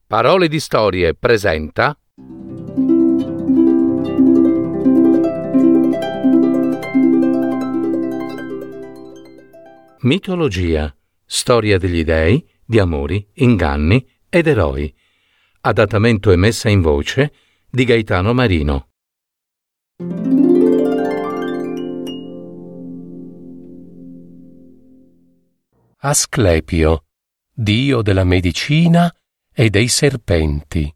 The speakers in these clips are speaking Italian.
Parole di Storie presenta Mitologia, storia degli dei, di amori, inganni ed eroi. Adattamento e messa in voce di Gaetano Marino. Asclepio, dio della medicina e dei serpenti.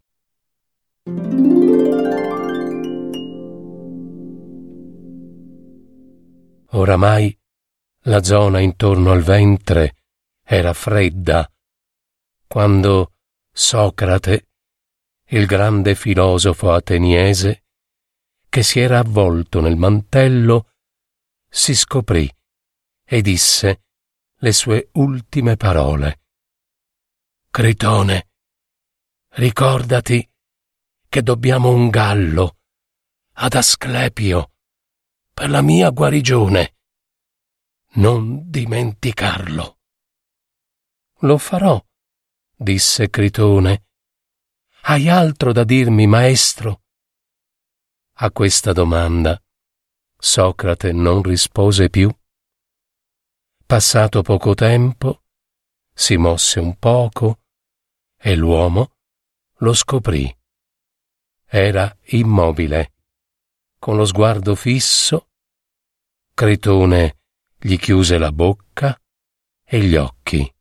Oramai la zona intorno al ventre era fredda, quando Socrate, il grande filosofo ateniese, che si era avvolto nel mantello, si scoprì e disse le sue ultime parole. Critone, ricordati che dobbiamo un gallo ad Asclepio per la mia guarigione. Non dimenticarlo. Lo farò, disse Critone. Hai altro da dirmi, maestro? A questa domanda Socrate non rispose più. Passato poco tempo, si mosse un poco e l'uomo lo scoprì. Era immobile, con lo sguardo fisso. Critone gli chiuse la bocca e gli occhi.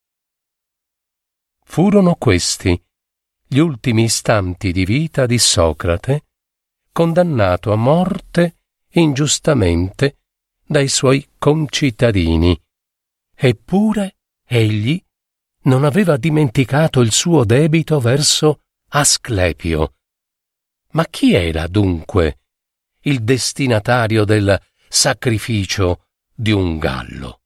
Furono questi gli ultimi istanti di vita di Socrate, condannato a morte ingiustamente dai suoi concittadini. Eppure egli non aveva dimenticato il suo debito verso Asclepio. Ma chi era dunque il destinatario del sacrificio di un gallo?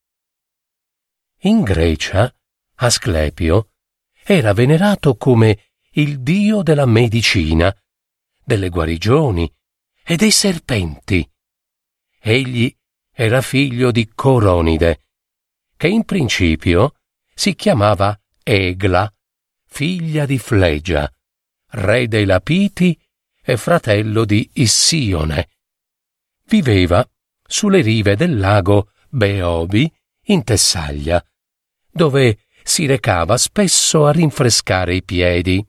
In Grecia, Asclepio era venerato come il dio della medicina, delle guarigioni e dei serpenti. Egli era figlio di Coronide, che in principio si chiamava Egla, figlia di Flegia, re dei Lapiti e fratello di Issione. Viveva sulle rive del lago Beobi in Tessaglia, dove si recava spesso a rinfrescare i piedi.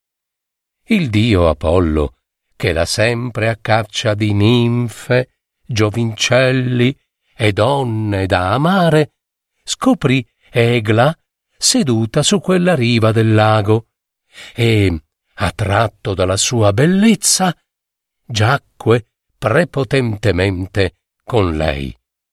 Il dio Apollo, che era sempre a caccia di ninfe, giovincelli e donne da amare, scoprì Egla seduta su quella riva del lago e, attratto dalla sua bellezza, giacque prepotentemente con lei.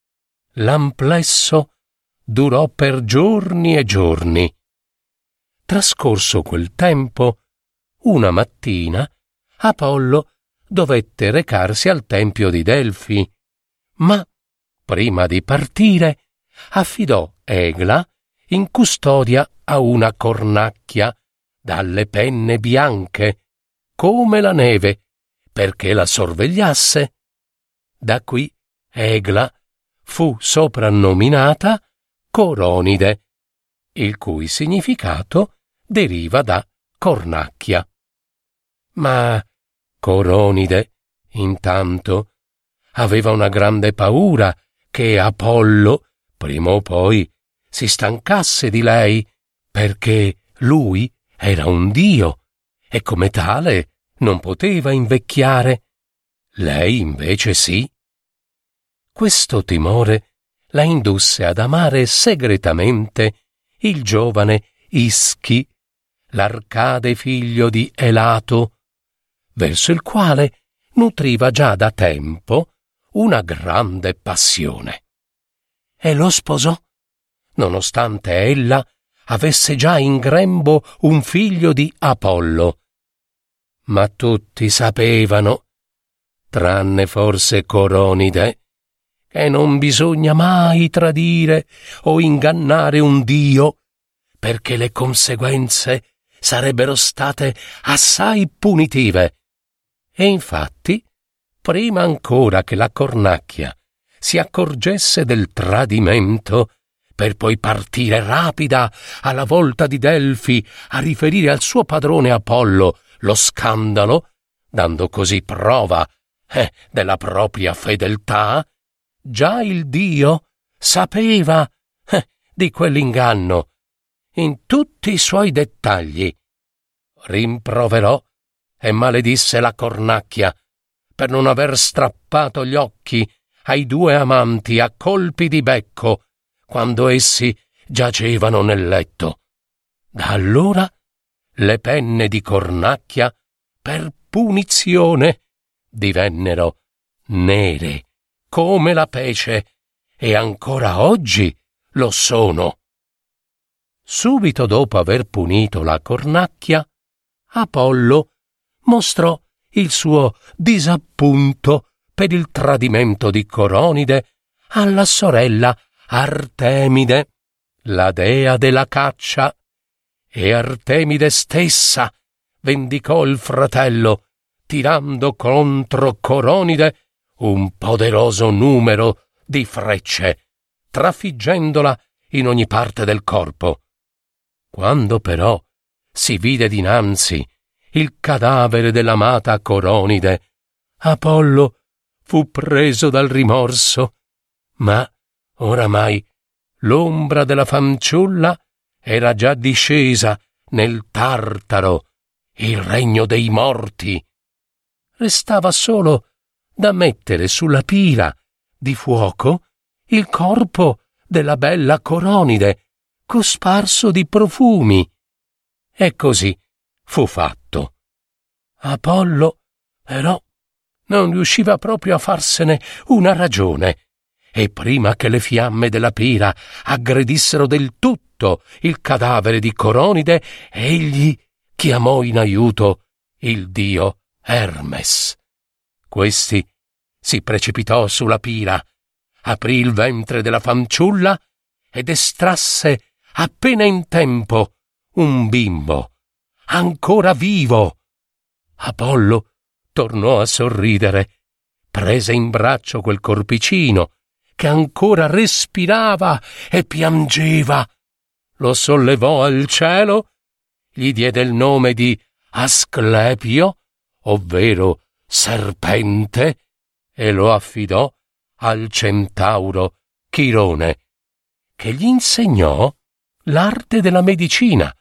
L'amplesso durò per giorni e giorni. Trascorso quel tempo, una mattina Apollo dovette recarsi al tempio di Delfi, ma, prima di partire, affidò Egla in custodia a una cornacchia dalle penne bianche, come la neve, perché la sorvegliasse. Da qui Egla fu soprannominata Coronide, il cui significato deriva da cornacchia. Ma Coronide, intanto, aveva una grande paura che Apollo, prima o poi, si stancasse di lei, perché lui era un dio e come tale non poteva invecchiare. Lei invece sì. Questo timore la indusse ad amare segretamente il giovane Ischi, l'Arcade figlio di Elato, verso il quale nutriva già da tempo una grande passione. E lo sposò, nonostante ella avesse già in grembo un figlio di Apollo. Ma tutti sapevano, tranne forse Coronide, che non bisogna mai tradire o ingannare un dio, perché le conseguenze sarebbero state assai punitive. E infatti, prima ancora che la cornacchia si accorgesse del tradimento, per poi partire rapida alla volta di Delfi a riferire al suo padrone Apollo lo scandalo, dando così prova della propria fedeltà. Già il dio sapeva di quell'inganno in tutti i suoi dettagli. Rimproverò e maledisse la cornacchia per non aver strappato gli occhi ai due amanti a colpi di becco quando essi giacevano nel letto. Da allora le penne di cornacchia, per punizione, divennero nere come la pece e ancora oggi lo sono. Subito dopo aver punito la cornacchia, Apollo mostrò il suo disappunto per il tradimento di Coronide alla sorella Artemide, la dea della caccia, e Artemide stessa vendicò il fratello tirando contro Coronide un poderoso numero di frecce, trafiggendola in ogni parte del corpo. Quando però si vide dinanzi il cadavere dell'amata Coronide, Apollo fu preso dal rimorso, ma oramai l'ombra della fanciulla era già discesa nel Tartaro, il regno dei morti. Restava solo da mettere sulla pira di fuoco il corpo della bella Coronide, cosparso di profumi. E così fu fatto. Apollo, però, non riusciva proprio a farsene una ragione, e prima che le fiamme della pira aggredissero del tutto il cadavere di Coronide, egli chiamò in aiuto il dio Hermes. Questi si precipitò sulla pira, aprì il ventre della fanciulla ed estrasse appena in tempo un bimbo, ancora vivo. Apollo tornò a sorridere, prese in braccio quel corpicino che ancora respirava e piangeva, lo sollevò al cielo, gli diede il nome di Asclepio, ovvero serpente, e lo affidò al centauro Chirone, che gli insegnò l'arte della medicina.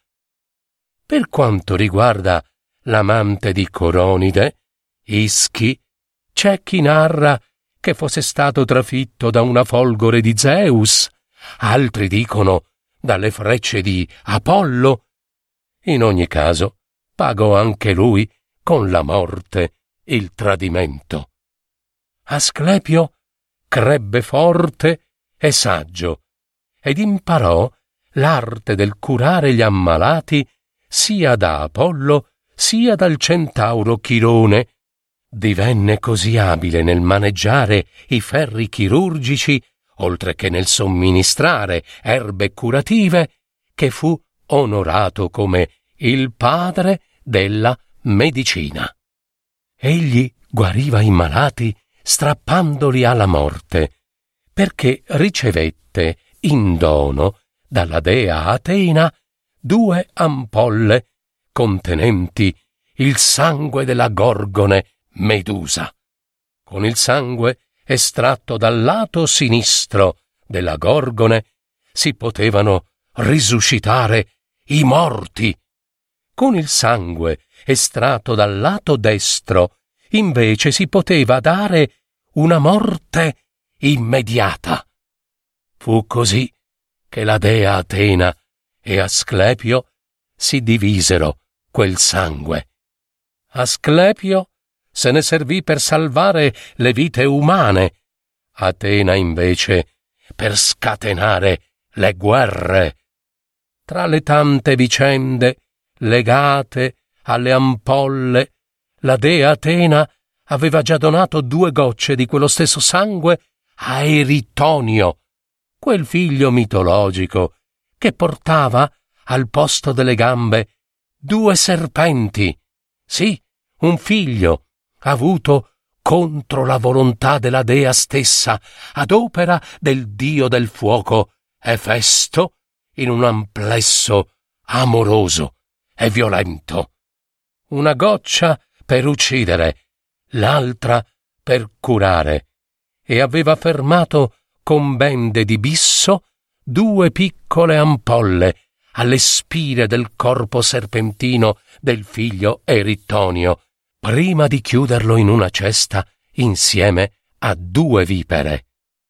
Per quanto riguarda l'amante di Coronide, Ischi, c'è chi narra che fosse stato trafitto da una folgore di Zeus, altri dicono dalle frecce di Apollo. In ogni caso, pagò anche lui con la morte il tradimento. Asclepio crebbe forte e saggio ed imparò l'arte del curare gli ammalati sia da Apollo sia dal centauro Chirone. Divenne così abile nel maneggiare i ferri chirurgici, oltre che nel somministrare erbe curative, che fu onorato come il padre della medicina. Egli guariva i malati strappandoli alla morte, perché ricevette in dono dalla dea Atena 2 ampolle contenenti il sangue della Gorgone Medusa. Con il sangue estratto dal lato sinistro della Gorgone si potevano risuscitare i morti. Con il sangue estratto dal lato destro invece si poteva dare una morte immediata. Fu così che la dea Atena e Asclepio si divisero quel sangue. Asclepio se ne servì per salvare le vite umane, Atena invece per scatenare le guerre. Tra le tante vicende legate alle ampolle, la dea Atena aveva già donato 2 gocce di quello stesso sangue a Eritonio, quel figlio mitologico che portava al posto delle gambe 2 serpenti. Sì, un figlio avuto contro la volontà della dea stessa, ad opera del dio del fuoco Efesto in un amplesso amoroso e violento. Una goccia per uccidere, l'altra per curare, e aveva fermato con bende di bisso 2 piccole ampolle alle spire del corpo serpentino del figlio Erittonio, prima di chiuderlo in una cesta insieme a 2 vipere.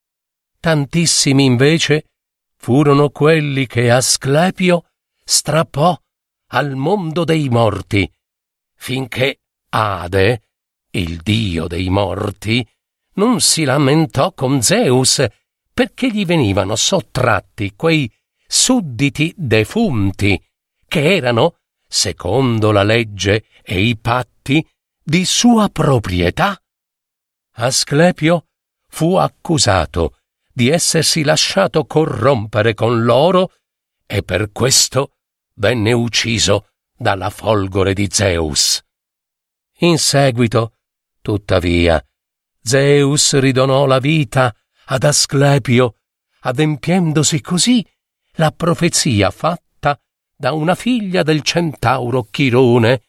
Tantissimi invece furono quelli che Asclepio strappò al mondo dei morti, finché Ade, il dio dei morti, non si lamentò con Zeus perché gli venivano sottratti quei sudditi defunti che erano, secondo la legge e i patti, di sua proprietà. Asclepio fu accusato di essersi lasciato corrompere con l'oro e per questo venne ucciso dalla folgore di Zeus. In seguito, tuttavia, Zeus ridonò la vita ad Asclepio, adempiendosi così la profezia fatta da una figlia del centauro Chirone.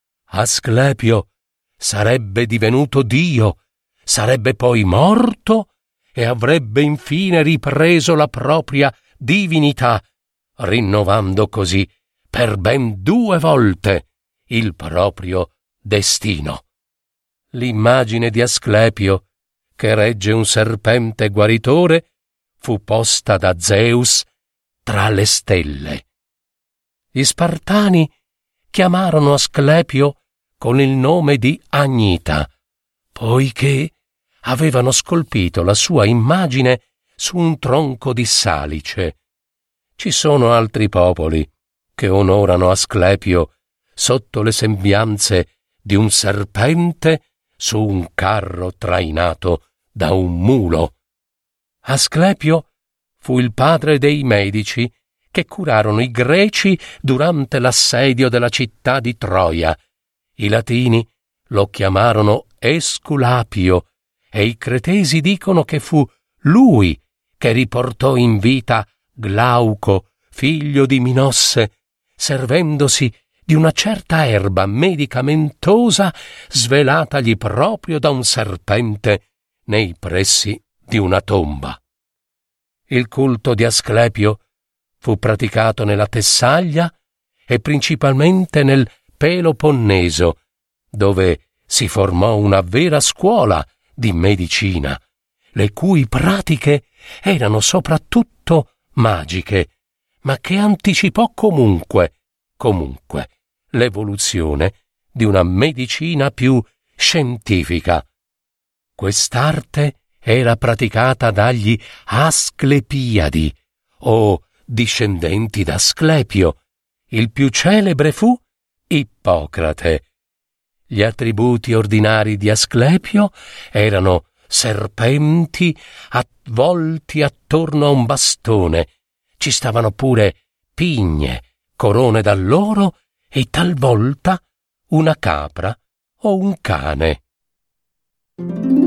Asclepio sarebbe divenuto Dio, sarebbe poi morto e avrebbe infine ripreso la propria divinità, rinnovando così per ben 2 volte il proprio destino. L'immagine di Asclepio, che regge un serpente guaritore, fu posta da Zeus tra le stelle. Gli Spartani chiamarono Asclepio con il nome di Agnita, poiché avevano scolpito la sua immagine su un tronco di salice. Ci sono altri popoli che onorano Asclepio sotto le sembianze di un serpente su un carro trainato da un mulo. Asclepio fu il padre dei medici che curarono i greci durante l'assedio della città di Troia. I latini lo chiamarono Esculapio e i cretesi dicono che fu lui che riportò in vita Glauco, figlio di Minosse, servendosi di una certa erba medicamentosa svelatagli proprio da un serpente nei pressi di una tomba. Il culto di Asclepio fu praticato nella Tessaglia e principalmente nel Peloponneso, dove si formò una vera scuola di medicina, le cui pratiche erano soprattutto magiche, ma che anticipò comunque l'evoluzione di una medicina più scientifica. Quest'arte era praticata dagli Asclepiadi, o discendenti d'Asclepio. Il più celebre fu Ippocrate. Gli attributi ordinari di Asclepio erano serpenti avvolti attorno a un bastone. Ci stavano pure pigne, corone d'alloro e talvolta una capra o un cane.